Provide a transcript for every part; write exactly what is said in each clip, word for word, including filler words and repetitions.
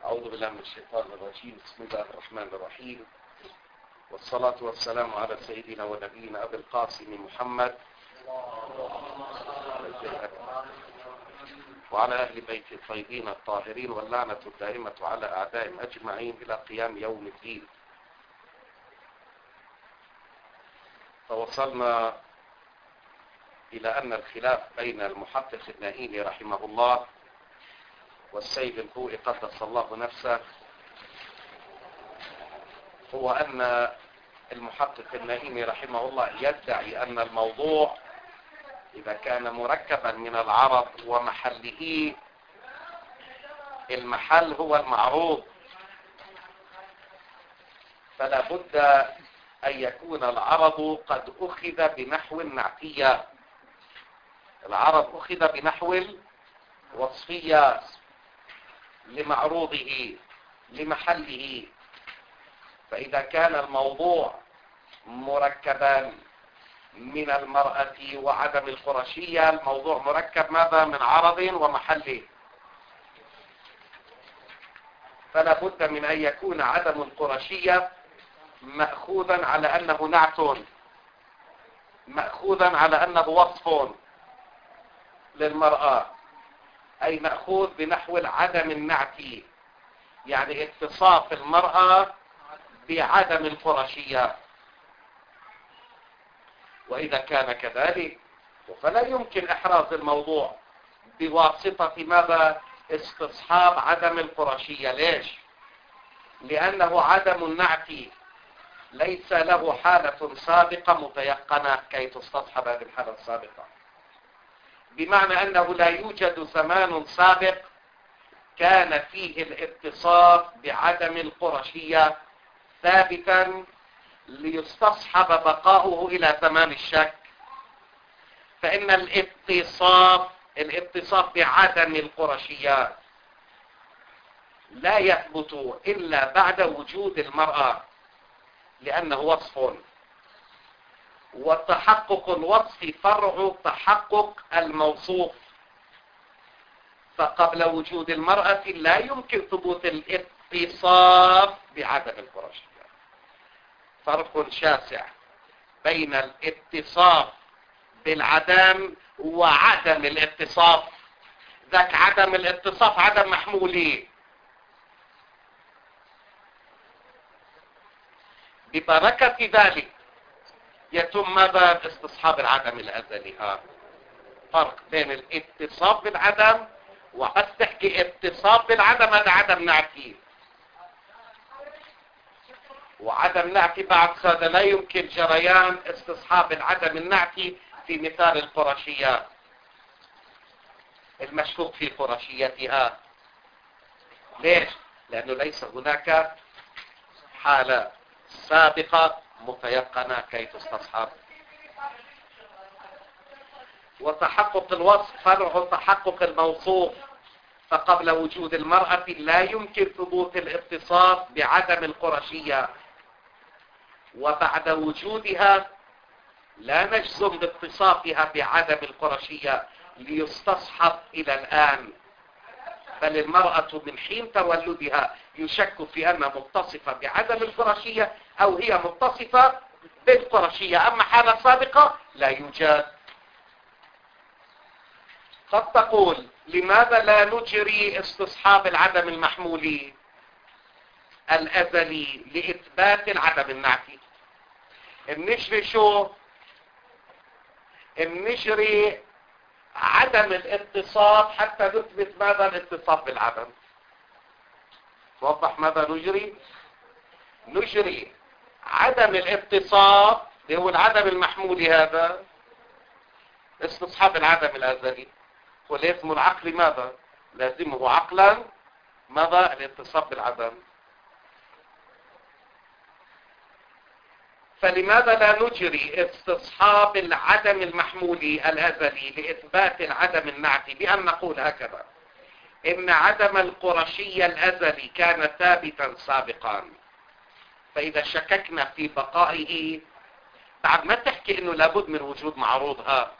أعوذ بالله من الشيطان الرجيم. بسم الله الرحمن الرحيم، والصلاة والسلام على سيدنا ونبينا أبي القاسم محمد وعلى أهل بيت الطيبين الطاهرين، واللعنة الدائمة على أعدائهم أجمعين إلى قيام يوم الدين. توصلنا إلى أن الخلاف بين المحقق النائيني رحمه الله والسيد الخوئي قدس الله نفسه هو أن المحقق النائيني رحمه الله يدعي أن الموضوع إذا كان مركبا من العرض ومحله، المحل هو المعروض، فلا بد أن يكون العرض قد أخذ بنحو نعتية. العرض أخذ بنحو وصفية لمعروضه لمحله. فإذا كان الموضوع مركبا من المرأة وعدم القرشية، الموضوع مركب ماذا؟ من عرض ومحله، فلا بد من أن يكون عدم القرشية مأخوذا على أنه نعت، مأخوذا على أنه وصف للمرأة، أي مأخوذ بنحو عدم النعت، يعني اتصاف المرأة بعدم القرشية. وإذا كان كذلك فلا يمكن إحراز الموضوع بواسطة ماذا؟ استصحاب عدم القرشية. ليش؟ لأنه عدم النعت ليس له حالة سابقة متيقنة كي تستصحب هذه الحالة السابقة، بمعنى أنه لا يوجد زمان سابق كان فيه الاتصاف بعدم القرشية ثابتا ليستصحب بقاؤه إلى زمان الشك. فإن الاتصاف الاتصاف بعدم القرشية لا يثبت إلا بعد وجود المرأة، لأنه وصف، وتحقق الوصف فرع تحقق الموصوف، فقبل وجود المرأة لا يمكن ثبوت الاتصاف بعدم القرشية. فرق شاسع بين الاتصاف بالعدم وعدم الاتصاف. ذاك عدم الاتصاف عدم محمولي، ببركة ذلك يتم ماذا؟ استصحاب العدم الأزلي. ها فرق بين الاتصاف بالعدم وقد تحكي اتصاف بالعدم، هذا عدم نعتي، وعدم نعتي بعد هذا لا يمكن جريان استصحاب العدم النعتي في مثال القرشية المشكوك في قرشيتها. ليش؟ لأنه ليس هناك حالة سابقة متيقنة كي تستصحب. وتحقق الوصف فرع تحقق الموصوف، فقبل وجود المرأة لا يمكن ثبوت الاتصاف بعدم القرشية، وبعد وجودها لا نجزم باتصافها بعدم القرشية ليستصحب إلى الآن، بل المرأة من حين تولدها يشك في أنها متصفة بعدم القرشية أو هي متصفة بالقرشية، أما حالة سابقة لا يوجد. قد تقول لماذا لا نجري استصحاب العدم المحمولي الأزلي لإثبات العدم النعتي؟ النجري شو؟ النجري عدم الاتصاف حتى نثبت ماذا؟ الاتصاف بالعدم. توضح ماذا نجري؟ نجري عدم الاتصاف اللي هو العدم المحمولي، هذا استصحاب العدم الأزلي، ولازم العقل ماذا؟ لازمه عقلا ماذا؟ الاتصاف بالعدم. فلماذا لا نجري استصحاب العدم المحمولي الأزلي لإثبات العدم النعتي بأن نقول هكذا: إن عدم القرشية الأزلي كان ثابتا سابقا، فإذا شككنا في بقائه بعد ما تحكي إنه لابد من وجود معروضها،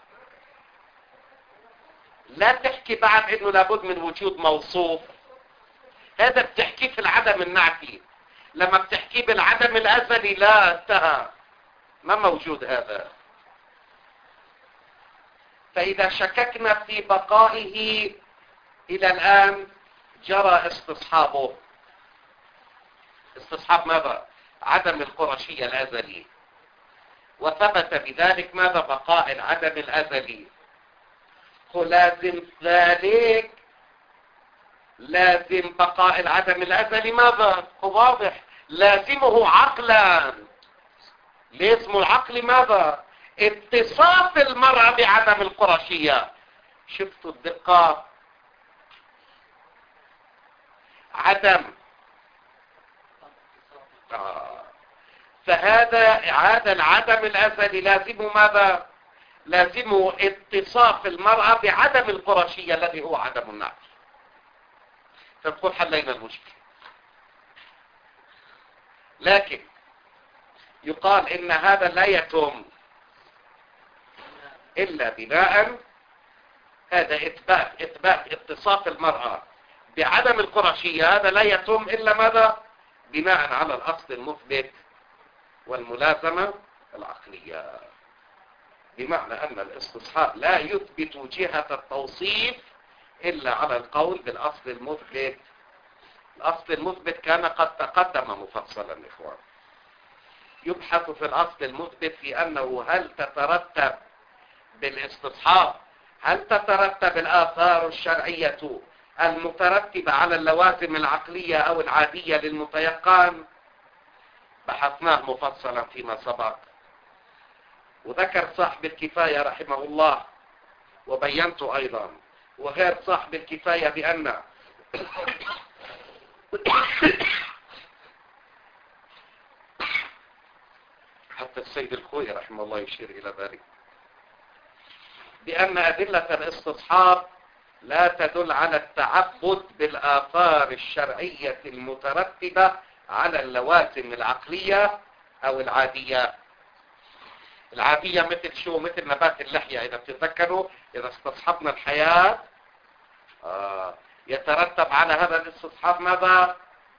لا تحكي بعد إنه لابد من وجود موصوف، هذا بتحكي في العدم النعتي. لما بتحكي بالعدم الازلي لا، انتهى، ما موجود هذا. فاذا شككنا في بقائه الى الان جرى استصحابه. استصحاب ماذا؟ عدم القرشية الازلي. وثبت بذلك ماذا؟ بقاء العدم الازلي. ولازم ذلك، لازم بقاء العدم الازلي ماذا؟ واضح، لازمه عقلا. لازم العقل ماذا؟ اتصاف المرأة بعدم القرشية. شفتوا الدقة؟ عدم آه. فهذا هذا العدم الازلي لازمه ماذا؟ لازمه اتصاف المرأة بعدم القرشية الذي هو عدم النعت. فنقول حلينا المشكلة. لكن يقال ان هذا لا يتم الا بناء، هذا اثبات اثبات اتصاف المرأة بعدم القرشية، هذا لا يتم الا ماذا؟ بناء على الاصل المثبت والملازمة العقلية. بمعنى ان الاستصحاب لا يثبت جهة التوصيف الا على القول بالاصل المثبت. الاصل المثبت كان قد تقدم مفصلا اخوان. يبحث في الاصل المثبت في انه هل تترتب بالاستصحاب، هل تترتب الاثار الشرعية المترتبة على اللوازم العقلية او العادية للمتيقن. بحثناه مفصلا فيما سبق، وذكر صاحب الكفاية رحمه الله، وبينت ايضا وغير صاحب الكفاية بان حتى السيد الخوي رحمه الله يشير الى ذلك، بان ادلة الاستصحاب لا تدل على التعبد بالاثار الشرعية المترتبة على اللوازم العقلية او العادية. العادية مثل شو؟ مثل نبات اللحية. اذا بتتذكروا اذا استصحبنا الحياة آه يترتب على هذا الاستصحاب ماذا؟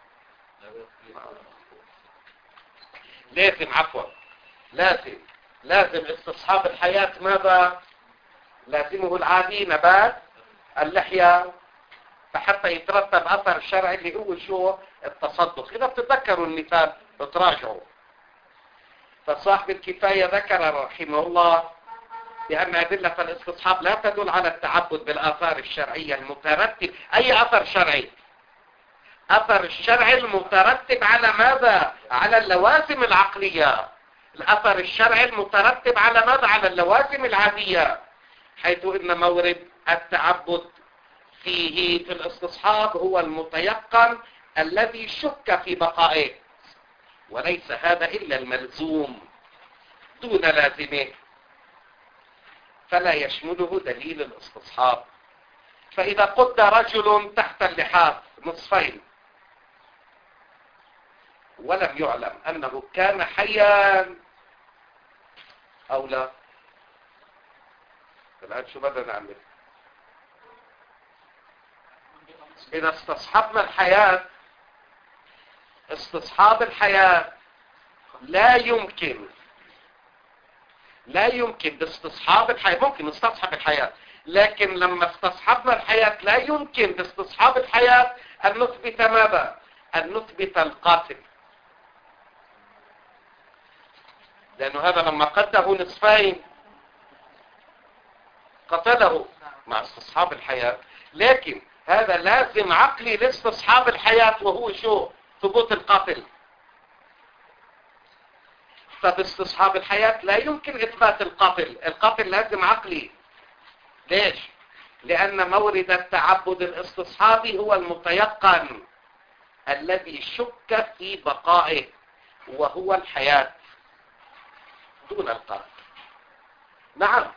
لازم عفوا لازم لازم استصحاب الحياة ماذا؟ لازمه العادي نبات اللحية، فحتى يترتب اثر شرعي اللي هو شو؟ التصدق. اذا بتتذكروا المثال بتراجعوا. فصاحب الكفاية ذكر رحمه الله بأن أدلة الاستصحاب لا تدل على التعبد بالآثار الشرعية المترتب. أي أثر شرعي؟ أثر الشرعي المترتب على ماذا؟ على اللوازم العقلية. الأثر الشرعي المترتب على ماذا؟ على اللوازم العادية، حيث إن مورد التعبد فيه في الاستصحاب هو المتيقن الذي شك في بقائه، وليس هذا إلا الملزوم دون لازمه، فلا يشمله دليل الاستصحاب. فإذا قد رجل تحت اللحاف نصفين ولم يعلم أنه كان حيا أو لا، الآن شو بدنا نعمل؟ إذا استصحبنا الحياة، استصحاب الحياة لا يمكن لا يمكن باستصحاب الحياة. ممكن نستصحب الحياة، لكن لما استصحبنا الحياة لا يمكن باستصحاب الحياة أن نثبت ماذا؟ أن نثبت القاتل، لأنه هذا لما قده نصفين قتله مع استصحاب الحياة. لكن هذا لازم عقلي لاستصحاب الحياة، وهو شو؟ ثبوت القاتل. فباستصحاب الحياة لا يمكن إثبات القاتل. القاتل لازم عقلي. ليش؟ لأن مورد التعبد الاستصحابي هو المتيقن الذي شك في بقائه، وهو الحياة دون القاتل. نعم،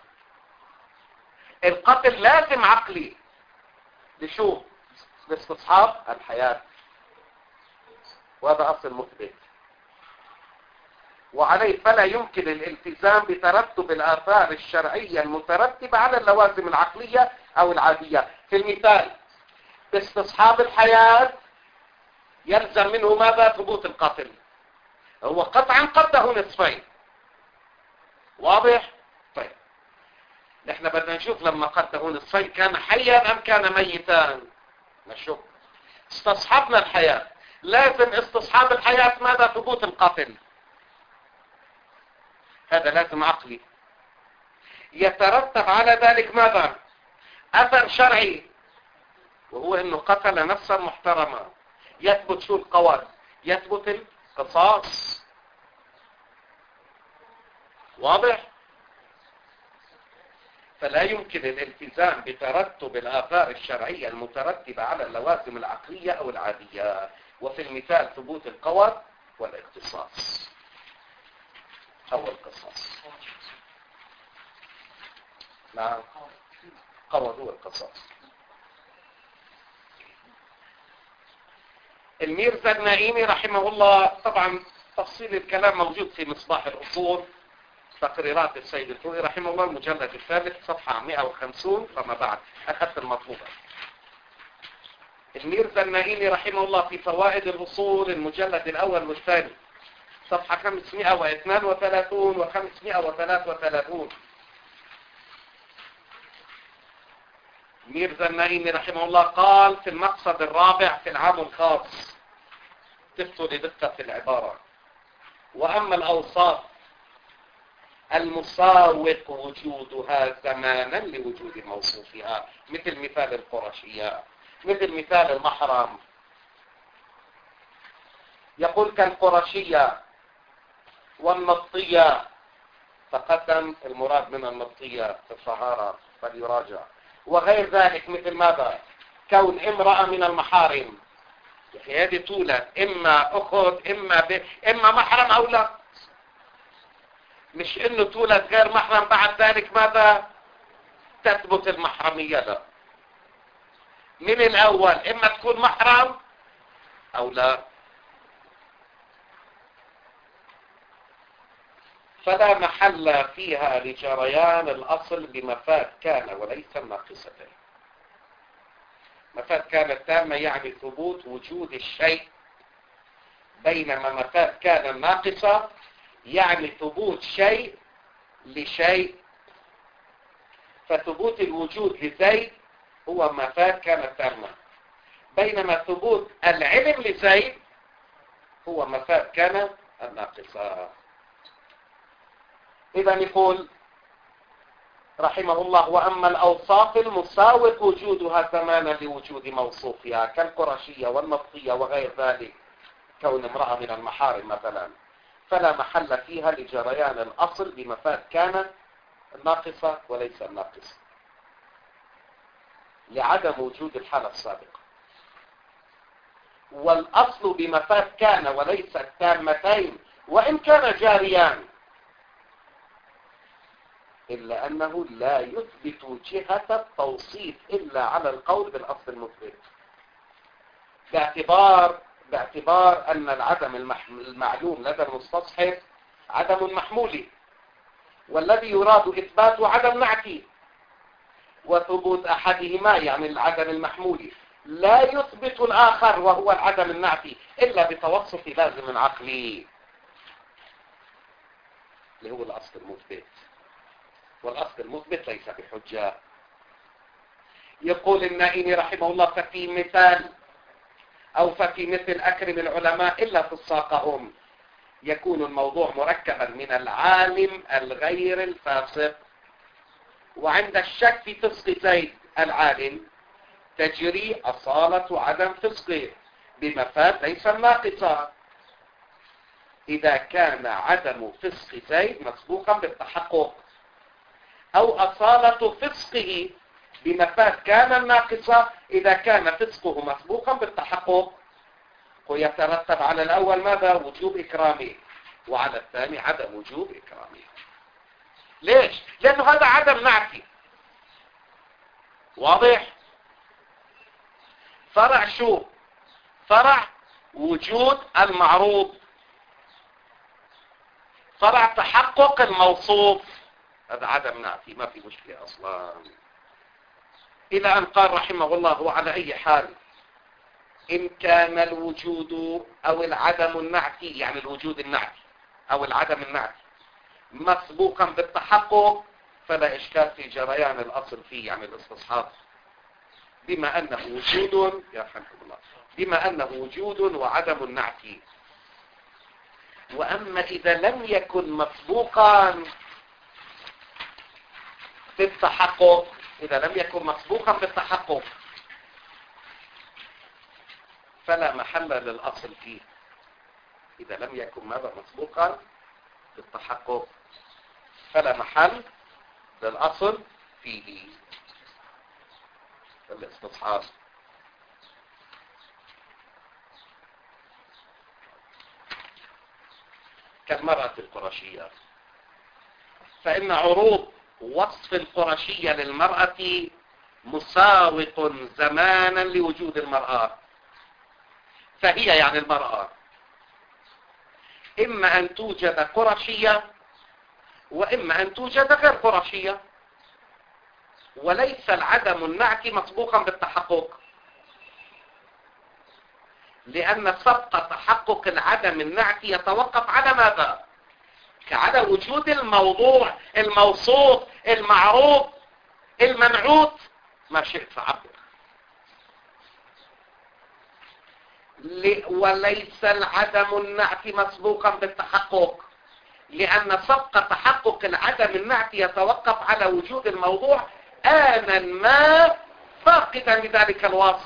القتل لازم عقلي لشو؟ لاستصحاب الحياة، وهذا أصل مثبت. وعليه فلا يمكن الالتزام بترتب الآثار الشرعية المترتبة على اللوازم العقلية أو العادية. في المثال باستصحاب الحياة يلزم منه ماذا؟ ثبوت القتل. هو قطعا قده نصفين. واضح؟ طيب نحن بدنا نشوف لما قده نصفين كان حيا ام كان ميتا. نشوف. استصحبنا الحياة، لازم استصحاب الحياة ماذا؟ ثبوت القتل. هذا لازم عقلي. يترتب على ذلك ماذا؟ اثر شرعي، وهو انه قتل نفسا محترمة. يثبت شو القواد؟ يثبت القصاص. واضح؟ فلا يمكن الالتزام بترتب الآثار الشرعية المترتبة على اللوازم العقلية أو العادية، وفي المثال ثبوت القواد والاختصاص أو القصاص. نعم، قواد هو القصاص. الميرزا النائمي رحمه الله، طبعا تفصيل الكلام موجود في مصباح الأصول، تقريرات السيد الخوئي رحمه الله، المجلد الثالث صفحة مئة وخمسين فما بعد، أخذت المطلوبة. الميرزا النائمي رحمه الله في فوائد الأصول المجلد الأول والثاني صفحة خمسمائة واثنين وثلاثين وخمسمائة وثلاثة وثلاثين. الميرزا النائمي رحمه الله قال في المقصد الرابع في العام الخاص، تفتوا لدقة في العبارة: وأما الأوصاف المساوق وجودها زمانا لوجود موصوفها، مثل مثال القرشية، مثل مثال المحرم. يقول كالقرشية والنطية، تقدم المراد من النطية في الطهارة فليراجع، وغير ذلك مثل ماذا؟ كون امرأة من المحارم. يعني هذه طولة، إما أخذ إما ب... إما محرم أو لا، مش إنه طولة غير محرم بعد ذلك ماذا؟ تثبت المحرمية. لا، من الأول إما تكون محرم أو لا. فلا محل فيها لجريان الأصل بمفاد كان وليس ناقصة. مفاد كان التامة يعني ثبوت وجود الشيء، بينما مفاد كان الناقصة يعني ثبوت شيء لشيء. فثبوت الوجود لزيد هو مفاد كان التامة، بينما ثبوت العلم لزيد هو مفاد كان الناقصة. إذا يقول رحمه الله: وأما الأوصاف المساوق وجودها زمانا لوجود موصوفها كالقرشية والنطية وغير ذلك، كون امرأة من المحارم مثلا، فلا محل فيها لجريان الأصل بمفاد كان الناقصة وليس الناقص، لعدم وجود الحالة السابقة. والأصل بمفاد كان وليس التامتين وإن كان جاريان، إلا أنه لا يثبت جهة التوصيف إلا على القول بالأصل المثبت، باعتبار باعتبار أن العدم المعلوم لدى المستصحب عدم محمولي، والذي يراد إثباته عدم نعتي، وثبوت أحدهما يعني العدم المحمولي لا يثبت الآخر وهو العدم النعتي إلا بتوصف لازم عقلي اللي هو الأصل المثبت، والأصل المثبت ليس بحجة. يقول النائمي رحمه الله: ففي مثال أو ففي مثل أكرم العلماء إلا في الساقهم يكون الموضوع مركبا من العالم الغير الفاسق، وعند الشك في فسق زيد العالم تجري أصالة عدم فسقه بمفاد ليس الناقصة، إذا كان عدم فسق زيد مسبوقا بالتحقق، أو أصالة فسقه بمفاد كان الناقصة إذا كان فسقه مسبوقا بالتحقق. ويترتب على الأول ماذا؟ وجوب إكرامه، وعلى الثاني عدم وجوب إكرامه. ليش؟ لأنه هذا عدم نعتي. واضح؟ فرع شو؟ فرع وجود المعروض، فرع تحقق الموصوف، هذا عدم نعتي، ما في مشكلة أصلا. إلى أن قال رحمه الله: وعلى أي حال إن كان الوجود أو العدم النعتي، يعني الوجود النعتي أو العدم النعتي مسبوقا بالتحقق، فلا إشكال في جريان الأصل فيه، يعني الاستصحاب، بما أنه وجود، يرحمكم الله، بما أنه وجود وعدم نعتي. وأما إذا لم يكن مسبوقا بالتحقق، إذا لم يكن مسبوقا بالتحقق فلا محل للأصل فيه. إذا لم يكن ماذا مسبوقا بالتحقق فلا محل للأصل فيه الاستصحاب. كالمرأة القرشية، فإن عروض وصف القرشية للمرأة مساوق زمانا لوجود المرأة، فهي يعني المرأة إما أن توجد قرشية وإما أن توجد غير قرشية، وليس العدم النعتي مسبوقا بالتحقق، لأن سبق تحقق العدم النعتي يتوقف على ماذا؟ على وجود الموضوع الموصوف المعروف المنعوت، ما شئت فعبر. وليس العدم النعتي مسبوقا بالتحقق، لأن سبق تحقق العدم النعتي يتوقف على وجود الموضوع آنا ما فاقدا لذلك الوصف.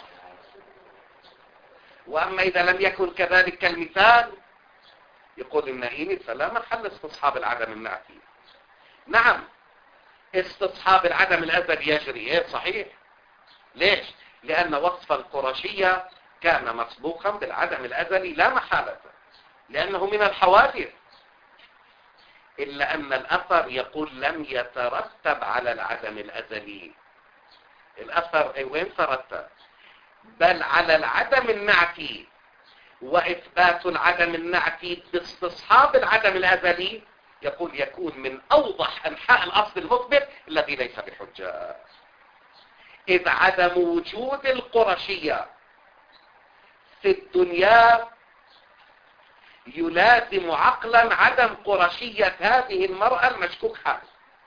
وأما إذا لم يكن كذلك كالمثال، يقول النائمي فلا محل استصحاب العدم النعتي. نعم، استصحاب العدم الأزلي يجري، ايه صحيح. ليش؟ لأن وصف القرشية كان مسبوقا بالعدم الأزلي لا محالة، لأنه من الحوادث، إلا أن الأثر يقول لم يترتب على العدم الأزلي. الأثر أي وين ترتب؟ بل على العدم النعتي، وإثبات العدم النعتي باستصحاب العدم الأزلي يقول يكون من أوضح أنحاء الأصل المثبت الذي ليس بحجة. إذ عدم وجود القرشية في الدنيا يلازم عقلا عدم قرشية هذه المرأة المشكوك حالها.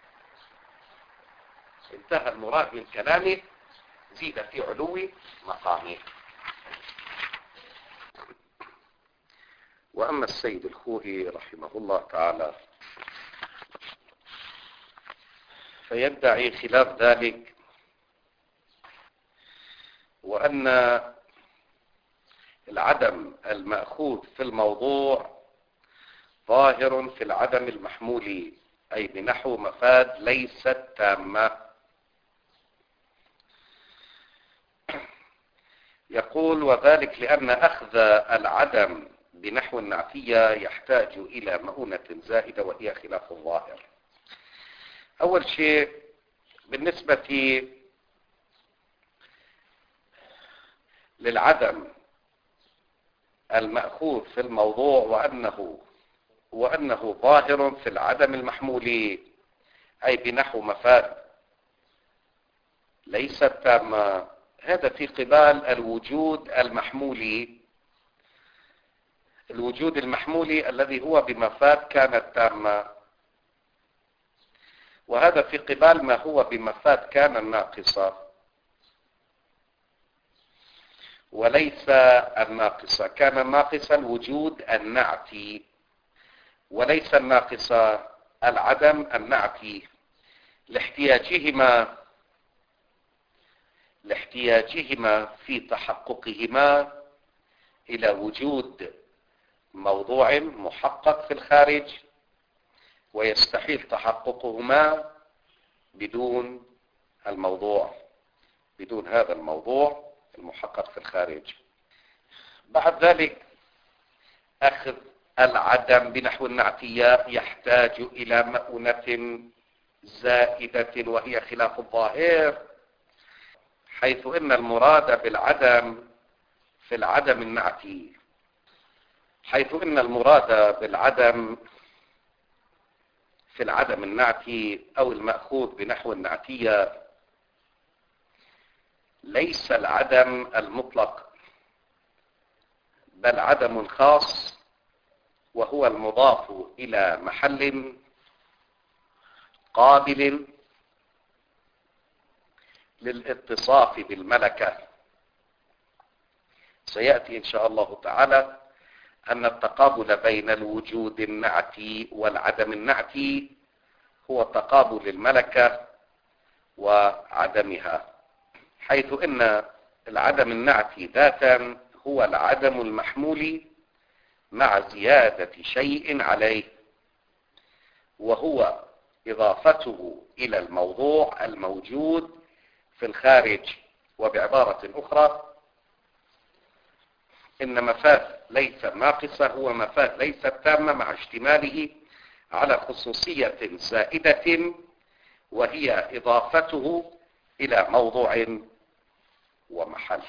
انتهى المراد من كلامه، زيد في علو مقامه. وأما السيد الخوئي رحمه الله تعالى فيدعي خلاف ذلك، وأن العدم المأخوذ في الموضوع ظاهر في العدم المحمول، أي بنحو مفاد ليست تامة. يقول وذلك لأن أخذ العدم بنحو النعتية يحتاج إلى مؤونة زائدة وهي خلاف الظاهر. أول شيء بالنسبة للعدم المأخوذ في الموضوع وأنه وأنه ظاهر في العدم المحمول، أي بنحو مفاد ليست تامة، هذا في قبال الوجود المحمولي، الوجود المحمولي الذي هو بمفاد كانت تامة، وهذا في قبال ما هو بمفاد كان الناقصة، وليس الناقصة. كان الناقصة الوجود النعتي، وليس الناقصة العدم النعتي، لاحتياجهما لاحتياجهما في تحققهما إلى وجود موضوع محقق في الخارج، ويستحيل تحققهما بدون الموضوع، بدون هذا الموضوع المحقق في الخارج. بعد ذلك أخذ العدم بنحو النعتية يحتاج إلى مؤونة زائدة وهي خلاف الظاهر، حيث إن المراد بالعدم في العدم النعتي حيث إن المراد بالعدم في العدم النعتي أو المأخوذ بنحو النعتية ليس العدم المطلق، بل عدم خاص، وهو المضاف إلى محل قابل للاتصاف بالملكة. سيأتي إن شاء الله تعالى أن التقابل بين الوجود النعتي والعدم النعتي هو تقابل الملكة وعدمها، حيث إن العدم النعتي ذاتا هو العدم المحمول مع زيادة شيء عليه، وهو إضافته إلى الموضوع الموجود في الخارج. وبعبارة أخرى، إن مفاد ليس ناقصة هو مفاد ليس تامة مع اشتماله على خصوصية زائدة، وهي إضافته إلى موضوع ومحل.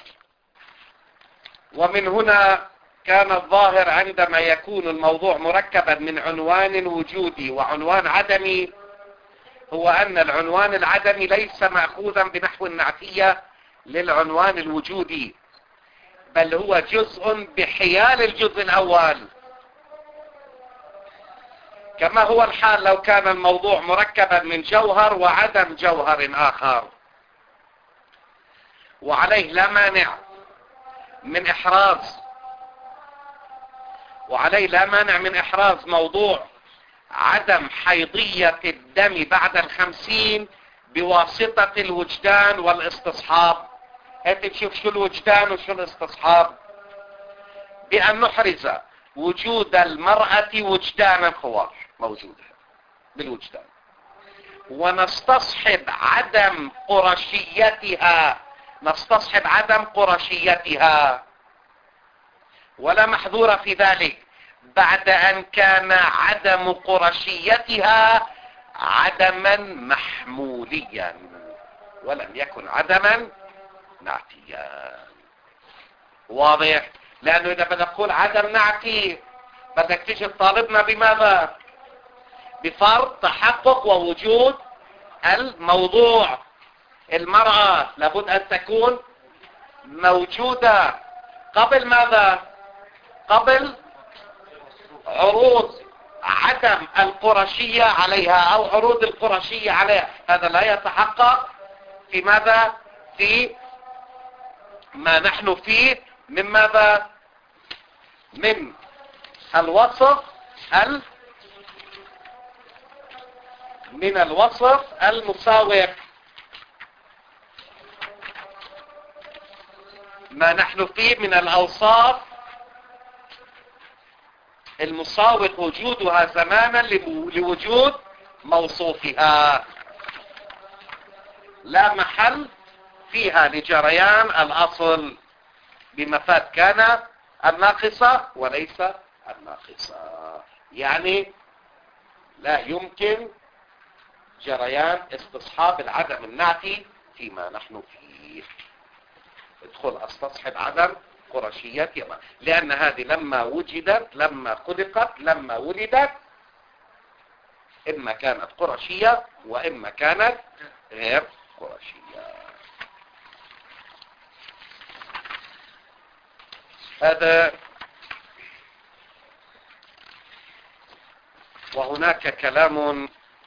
ومن هنا كان الظاهر عندما يكون الموضوع مركبا من عنوان وجودي وعنوان عدمي هو أن العنوان العدمي ليس مأخوذا بنحو النعتية للعنوان الوجودي، بل هو جزء بحيال الجزء الأول، كما هو الحال لو كان الموضوع مركبا من جوهر وعدم جوهر آخر. وعليه لا مانع من إحراز وعليه لا مانع من إحراز موضوع عدم حيضية الدم بعد الخمسين بواسطة الوجدان والاستصحاب. انت تشوف شو الوجدان وشو الاستصحاب، بأن نحرز وجود المرأة وجدانا خوار موجودة بالوجدان، ونستصحب عدم قرشيتها نستصحب عدم قرشيتها ولا محظور في ذلك، بعد أن كان عدم قرشيتها عدما محموليا ولم يكن عدما نعتيا. واضح؟ لأنه إذا بدك تقول عدم نعتي بدك تيجي تطالبنا بماذا؟ بفرض تحقق ووجود الموضوع. المرأة لابد أن تكون موجودة قبل ماذا؟ قبل عروض عدم القرشية عليها أو عروض القرشية عليها. هذا لا يتحقق في ماذا؟ في ما نحن فيه من ماذا؟ من الوصف ال من الوصف المساوق. ما نحن فيه من الأوصاف المساوق وجودها زمانا لوجود موصوفها، لا محل فيها لجريان الأصل بمفاد كان الناقصة وليس الناقصة. يعني لا يمكن جريان استصحاب العدم النعتي فيما نحن فيه. ادخل استصحب عدم قرشيتها، لأن هذه لما وجدت لما خلقت لما ولدت إما كانت قرشية وإما كانت غير قرشية. هذا. وهناك كلام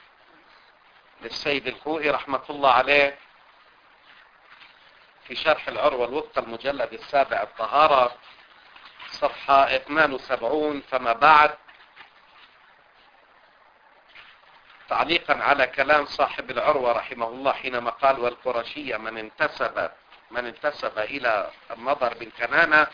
للسيد الخوئي رحمة الله عليه في شرح العروة الوثقى المجلد السابع الطهارة صفحة اثنين وسبعين فما بعد، تعليقا على كلام صاحب العروة رحمه الله حينما قال والقرشية من انتسب من انتسب إلى النضر بن كنانة،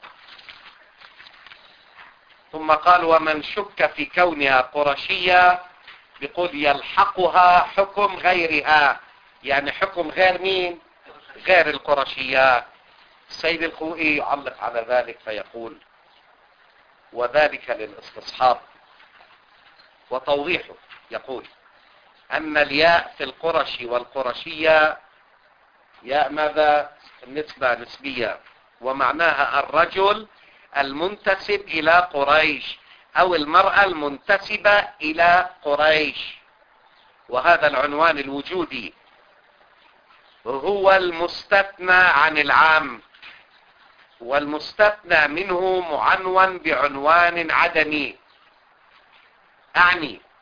ثم قال ومن شك في كونها قرشية بيقول يلحقها حكم غيرها، يعني حكم غير مين؟ غير القرشيات. السيد الخوئي يعلق على ذلك فيقول وذلك للاستصحاب وتوضيحه. يقول أن الياء في القرشي والقرشية ياء ماذا؟ النسبة نسبية، ومعناها الرجل المنتسب إلى قريش أو المرأة المنتسبة إلى قريش، وهذا العنوان الوجودي هو المستثنى عن العام. والمستثنى منه معنون بعنوان عدمي. أعني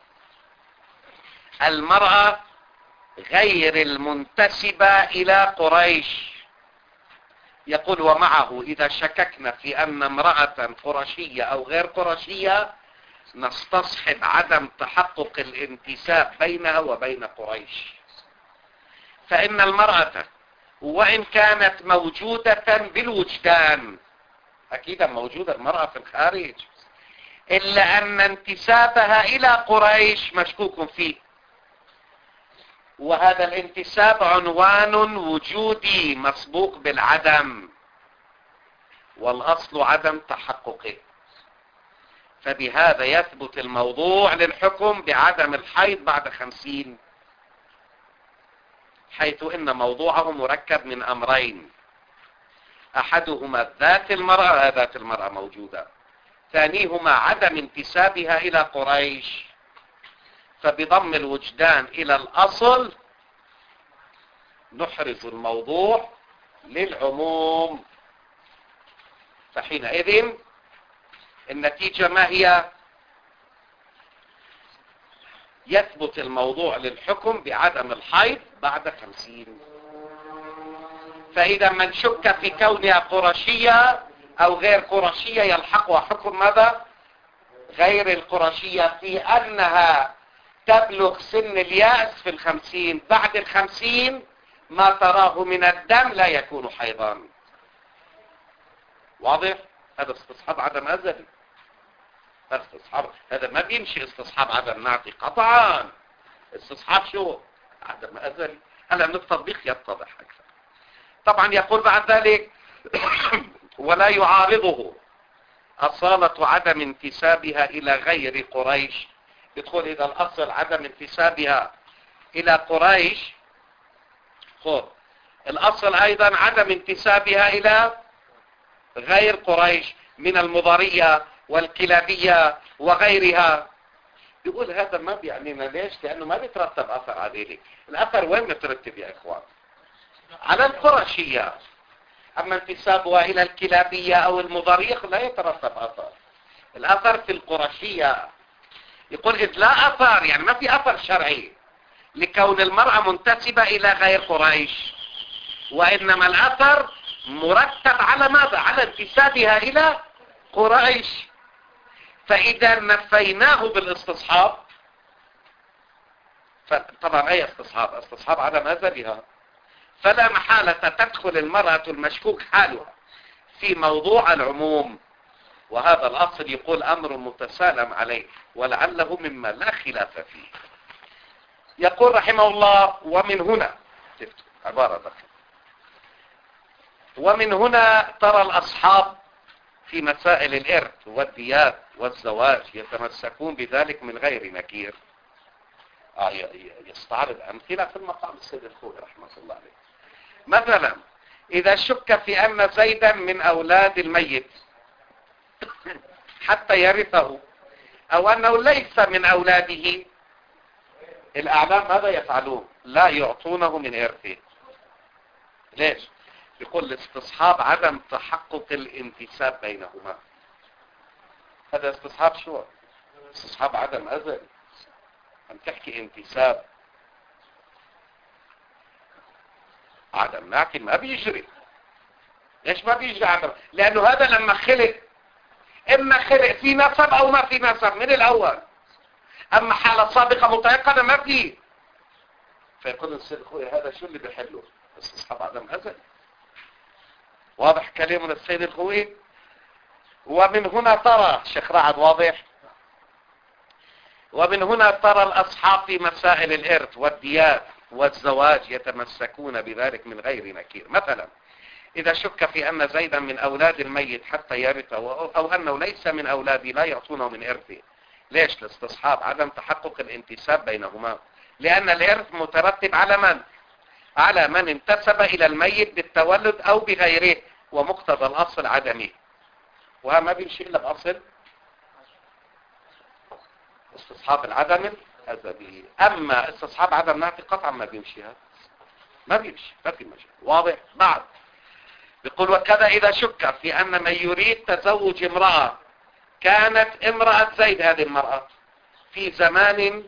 المرأة غير المنتسبة إلى قريش. يقول ومعه إذا شككنا في أن امرأة قرشية أو غير قرشية نستصحب عدم تحقق الانتساب بينها وبين قريش. فإن المرأة وإن كانت موجودة بالوجدان، أكيد موجودة المرأة في الخارج، إلا أن انتسابها إلى قريش مشكوك فيه، وهذا الانتساب عنوان وجودي مسبوق بالعدم، والأصل عدم تحققه. فبهذا يثبت الموضوع للحكم بعدم الحيض بعد خمسين، حيث إن موضوعه مركب من أمرين: أحدهما ذات المرأة، ذات المرأة موجودة، ثانيهما عدم انتسابها إلى قريش. فبضم الوجدان إلى الأصل نحرز الموضوع للعموم. فحينئذ النتيجة ما هي؟ يثبت الموضوع للحكم بعدم الحيض بعد خمسين. فإذا من شك في كونها قرشية أو غير قرشية يلحقها حكم ماذا؟ غير القرشية، في أنها تبلغ سن اليأس في الخمسين. بعد الخمسين ما تراه من الدم لا يكون حيضا. واضح؟ هذا استصحاب عدم أزلي. هذا استصحاب، هذا ما بيمشي استصحاب عدم نعطي قطعا. استصحاب شو؟ عدم أزلي. هلا من التطبيق يتضح أكثر. طبعا يقول بعد ذلك ولا يعارضه أصالة عدم انتسابها إلى غير قريش. يدخل إذا الأصل عدم انتسابها إلى قريش، خذ الأصل أيضا عدم انتسابها إلى غير قريش من المضارية والكلابية وغيرها. يقول هذا ما بيعنينا. ليش؟ لأنه ما بيترتب أثر على ذلك. الأثر وين مترتب يا إخوان؟ على القرشية. أما انتسابها إلى الكلابية أو المضارية لا يترتب أثر. الأثر في القرشية. يقول إذ لا أثر، يعني ما في أثر شرعي لكون المرأة منتسبة إلى غير قريش، وإنما الأثر مرتب على ماذا؟ على انتسابها إلى قريش. فإذا نفيناه بالاستصحاب، طبعا أي استصحاب؟ استصحاب عدم أزلها. فلا محالة تدخل المرأة المشكوك حالها في موضوع العموم، وهذا الأصل يقول أمر متسالم عليه ولعله مما لا خلاف فيه. يقول رحمه الله ومن هنا عبارة دخل. ومن هنا ترى الأصحاب في مسائل الإرث والديات والزواج يتمسكون بذلك من غير نكير. آه يستعرض أمثلة في المقام السيد الخوي رحمه الله عليه. مثلا إذا شك في أن زيدا من أولاد الميت حتى يرثه، أو أنه ليس من أولاده، الأعلام ماذا يفعلون؟ لا يعطونه من إرثه. ليش؟ يقول الاستصحاب عدم تحقق الانتساب بينهما. هذا استصحاب شو؟ استصحاب عدم أزل. عم تحكي انتساب عدم ناكل ما بيجري. ليش ما بيجري عدم؟ لأنه هذا لما خلق إما خلق في نسب أو ما في نسب من الأول. أما حالة سابقة متيقنة ما في. فيقول السيد أخوي هذا شو اللي بيحله؟ استصحاب عدم أزل. واضح كلام السيد الخوي؟ ومن هنا ترى شيخ رعد واضح؟ ومن هنا ترى الأصحاب في مسائل الإرث والديات والزواج يتمسكون بذلك من غير نكير. مثلا إذا شك في أن زيدا من أولاد الميت حتى يرثه، أو أنه ليس من أولاده لا يعطونه من إرثه. ليش؟ الاستصحاب عدم تحقق الانتساب بينهما، لأن الإرث مترتب على من؟ على من انتسب إلى الميت بالتولد أو بغيره، ومقتضى الأصل عدمه. وها ما بيمشي إلا بأصل استصحاب العدم الأزلي. أما استصحاب عدم نعطي قطعا ما بيمشي. هذا ما بيمشي، ما في مجال. واضح؟ بعد بيقول وكذا إذا شك في أن من يريد تزوج امرأة كانت امرأة زيد، هذه المرأة في زمان،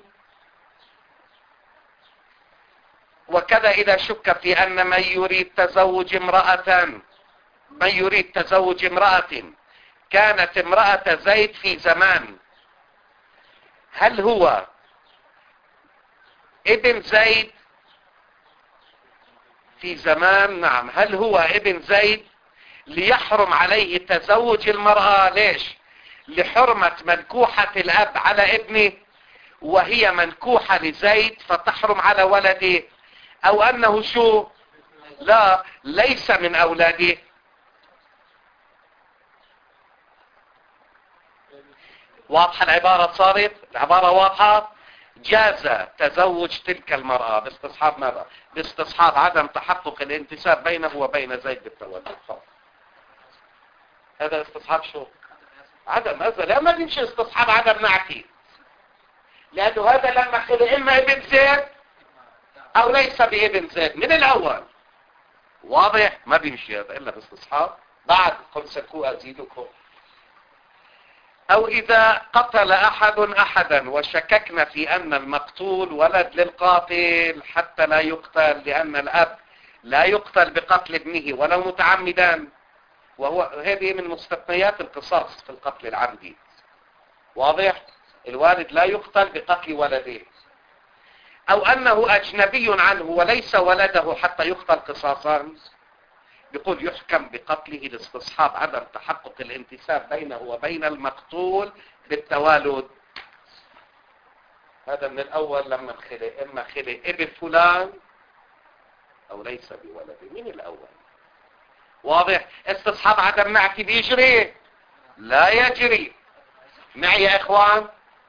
وكذا إذا شك في أن من يريد تزوج امرأة من يريد تزوج امرأة كانت امرأة زيد في زمان، هل هو ابن زيد في زمان؟ نعم. هل هو ابن زيد ليحرم عليه تزوج المرأة؟ ليش؟ لحرمة منكوحة الأب على ابنه، وهي منكوحة لزيد فتحرم على ولده، أو أنه شو؟ لا، ليس من أولاده. واضحة العبارة؟ صارت العبارة واضحة. جاز تزوج تلك المرأة باستصحاب ماذا؟ باستصحاب عدم تحقق الانتساب بينه وبين زيد بالتولد. هذا استصحاب شو؟ عدم هذا لا، ما يمشي استصحاب عدم نعتي، لأنه هذا لما خلق إما ابن زيد أو ليس بابن زيد من الأول. واضح؟ ما بيمشي هذا إلا باستصحاب. بعد قل سكوا أزيدكم. أو إذا قتل أحد أحدا وشككنا في أن المقتول ولد للقاتل حتى لا يقتل، لأن الأب لا يقتل بقتل ابنه ولو متعمدا، وهو هذه من مستثنيات القصاص في القتل العمدي. واضح؟ الوالد لا يقتل بقتل ولده. أو أنه أجنبي عنه وليس ولده حتى يقتل قصاصا، بيقول يحكم بقتله لاستصحاب عدم تحقق الانتساب بينه وبين المقتول بالتوالد. هذا من الأول لما خلق، إما خلق ابن فلان أو ليس بولده من الأول. واضح؟ استصحاب عدم نعتي بيجري؟ لا يجري. معي يا إخوان؟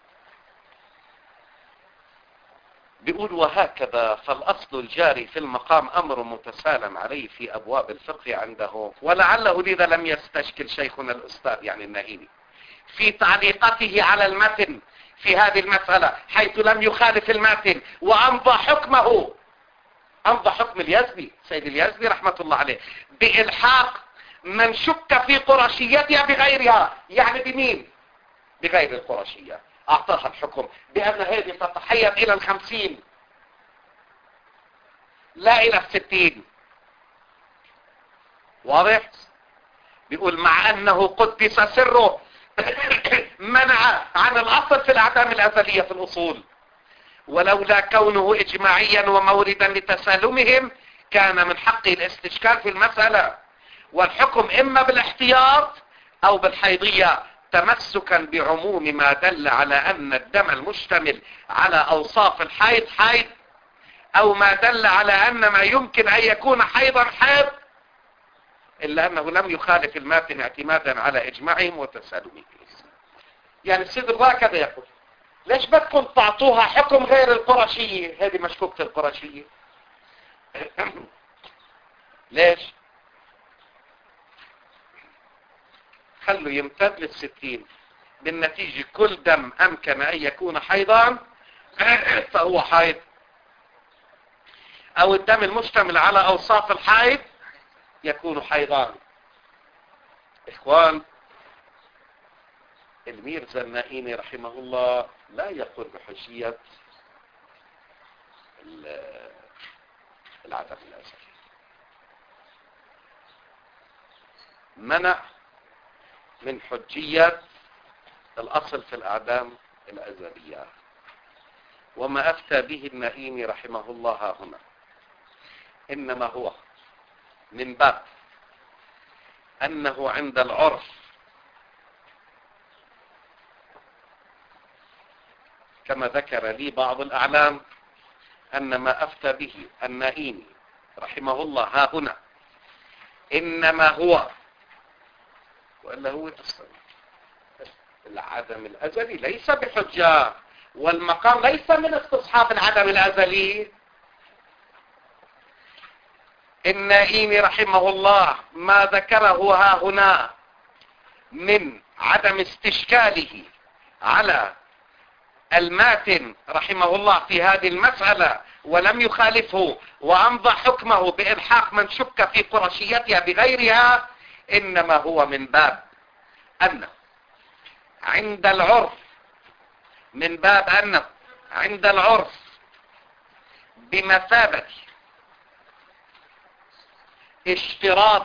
بيقول وهكذا فالأصل الجاري في المقام أمر متسالم عليه في أبواب الفقه عندهم، ولعله لذا لم يستشكل شيخنا الأستاذ يعني النهيني في تعليقاته على المتن في هذه المسألة، حيث لم يخالف المتن وأمضى حكمه، أمضى حكم اليزدي سيد اليزدي رحمة الله عليه بإلحاق من شك في قرشيتها بغيرها. يعني بمين؟ بغير القرشية. أعطاها الحكم بأن هذه تتحيز إلى الخمسين لا إلى الستين. واضح؟ بيقول مع أنه قدس سره منع عن الأصل في الأعدام الأزلية في الأصول، ولولا كونه إجماعيا وموردا لتسالمهم كان من حقه الاستشكال في المسألة، والحكم إما بالاحتياط أو بالحيضية، تمسكا بعموم ما دل على أن الدم المشتمل على أوصاف الحيض حيض، أو ما دل على أن ما يمكن أن يكون حيضا حيض، إلا أنه لم يخالف الماتن اعتمادا على إجماعهم وتسالمهم. يعني السيد الرأى كذا يقول ليش بدكم تعطوها حكم غير القرشية؟ هذه مشكوكة القرشية. ليش؟ خلوا يمتد للستين، بالنتيجة كل دم أمكن أن يكون حيضا فهو حيض، أو الدم المشتمل على أوصاف الحيض يكون حيضان. إخوان، الميرزا النائيني رحمه الله لا يقول بحجية العدم الأزلي، منع من حجية الأصل في الأعدام الأزلية. وما أفتى به النائيني رحمه الله ها هنا إنما هو من باب أنه عند العرف كما ذكر لي بعض الأعلام أن ما أفتى به النائيني رحمه الله ها هنا إنما هو، وإلا هو أصلا العدم الأزلي ليس بحجة، والمقام ليس من استصحاب العدم الأزلي. النائيني رحمه الله ما ذكره ها هنا من عدم استشكاله على الماتن رحمه الله في هذه المسألة ولم يخالفه وأمضى حكمه بإلحاق من شك في قرشيتها بغيرها، إنما هو من باب أنه عند العرف من باب أنه عند العرف بمثابة اشتراط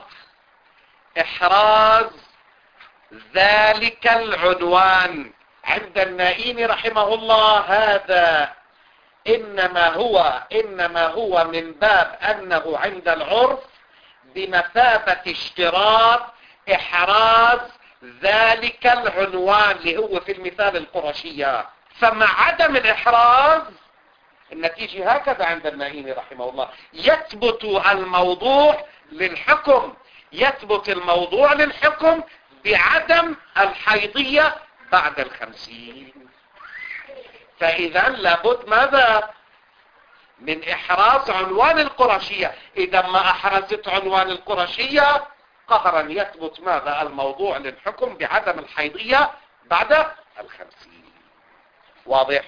إحراز ذلك العنوان. عند النائين رحمه الله هذا إنما هو إنما هو من باب أنه عند العرف بمثابة اشتراط إحراز ذلك العنوان اللي هو في المثال القرشية. فمع عدم الإحراز النتيجة هكذا عند النائين رحمه الله، يثبت الموضوع للحكم يثبت الموضوع للحكم بعدم الحيضية بعد الخمسين. فإذا لابد ماذا من إحراز عنوان القرشية. إذا ما أحرزت عنوان القرشية قهرا يثبت ماذا الموضوع للحكم بعدم الحيضية بعد الخمسين. واضح؟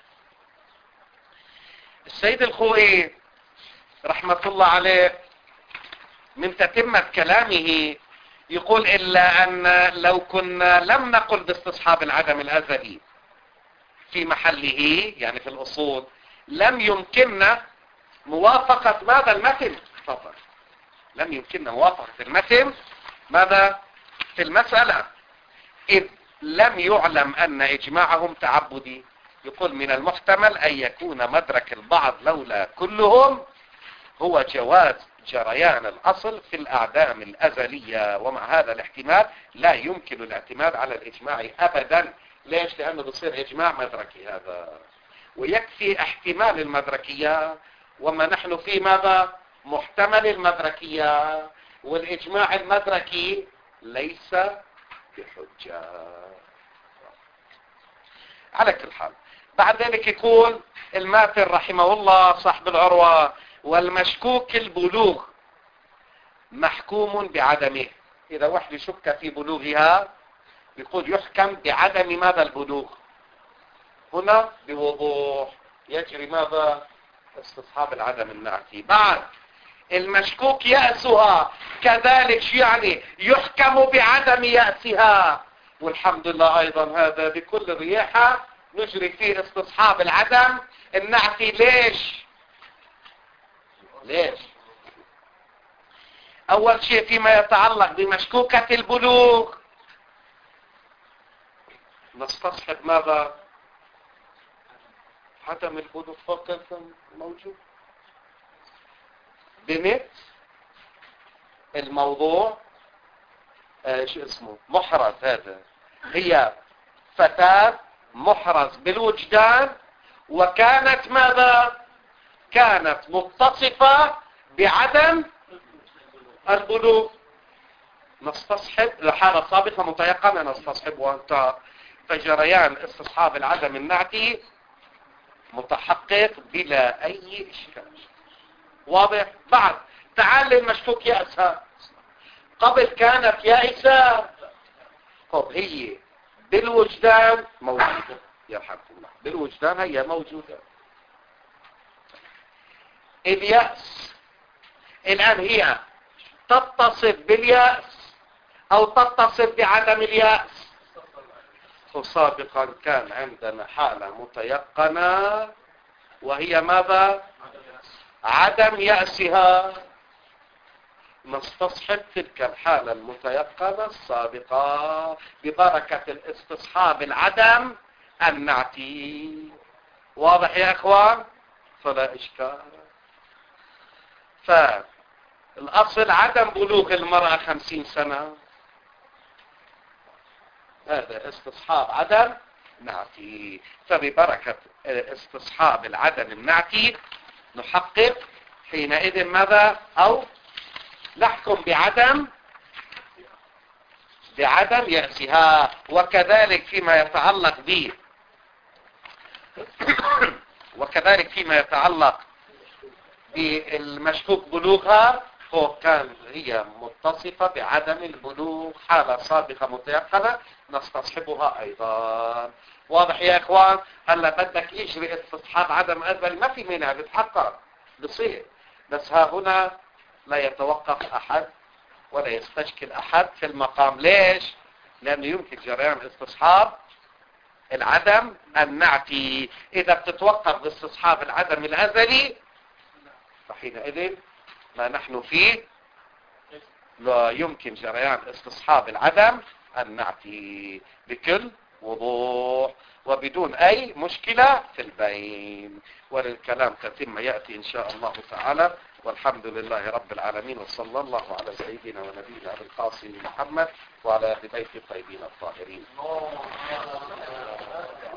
السيد الخوئي رحمة الله عليه من تتمة كلامه يقول إلا أن لو كنا لم نقل باستصحاب العدم الأزلي في محله يعني في الأصول لم يمكننا موافقة ماذا المتن فضل. لم يمكننا موافقة المتن ماذا في المسألة إذ لم يعلم أن إجماعهم تعبدي. يقول من المحتمل أن يكون مدرك البعض لولا كلهم هو جواز جريان الأصل في الأعدام الأزلية، ومع هذا الاحتمال لا يمكن الاعتماد على الإجماع أبدا. ليش؟ لأنه بصير إجماع مدركي هذا، ويكفي احتمال المدركية، وما نحن في ماذا محتمل المدركية، والإجماع المدركي ليس بحجة. على كل حال بعد ذلك يقول الماتن رحمه الله صاحب العروة والمشكوك البلوغ محكوم بعدمه. إذا واحد شك في بلوغها يقول يحكم بعدم ماذا البلوغ. هنا بوضوح يجري ماذا استصحاب العدم النعتي. بعد المشكوك يأسها كذلك يعني يحكم بعدم يأسها، والحمد لله أيضا هذا بكل الرياحة نجري فيه استصحاب العدم النعتي. ليش ليش أول شيء فيما يتعلق بمشكوكة البلوغ نستصحب ماذا عدم البلوغ فقط موجود بمثل الموضوع ايش اسمه محرز. هذا هي فتاة محرز بالوجدان وكانت ماذا كانت متصفة بعدم البلوغ. نستصحب لحالة سابقة متيقنة نستصحب وانت فجريان استصحاب العدم النعتي متحقق بلا اي اشكال. واضح؟ بعد تعال للمشكوك يأسها. قبل كانت يائسة، طب هي بالوجدان موجودة يرحمكم الله، بالوجدان هي موجودة. اليأس الآن هي تتصف باليأس أو تتصف بعدم اليأس. وسابقا كان عندنا حالة متيقنة وهي ماذا عدم يأسها. نستصحب تلك الحالة المتيقنة السابقة ببركة الاستصحاب العدم النعتي. واضح يا اخوان؟ فلا اشكال. فالاصل عدم بلوغ المرأة خمسين سنة، هذا استصحاب عدم نعتي. فببركة استصحاب العدم النعتي نحقق حينئذ ماذا او نحكم بعدم بعدم يأسها. وكذلك فيما يتعلق ب وكذلك فيما يتعلق بالمشكوك بلوغها هو كان هي متصفة بعدم البلوغ. حالة سابقة متيقنة نستصحبها أيضا. واضح يا إخوان؟ هلا بدك يجري استصحاب عدم أزل ما في منها، بتحقق بصير، بس ها هنا لا يتوقف أحد ولا يستشكل أحد في المقام. ليش؟ لأنه يمكن جريان استصحاب العدم النعتي. إذا بتتوقف باستصحاب العدم الأزلي فحينئذ ما نحن فيه لا يمكن جريان استصحاب العدم النعتي بكل وضوح وبدون أي مشكلة في البين. وللكلام تتم يأتي إن شاء الله تعالى، والحمد لله رب العالمين، وصلى الله على سيدنا ونبينا القاسم محمد وعلى آل بيته الطيبين الطاهرين.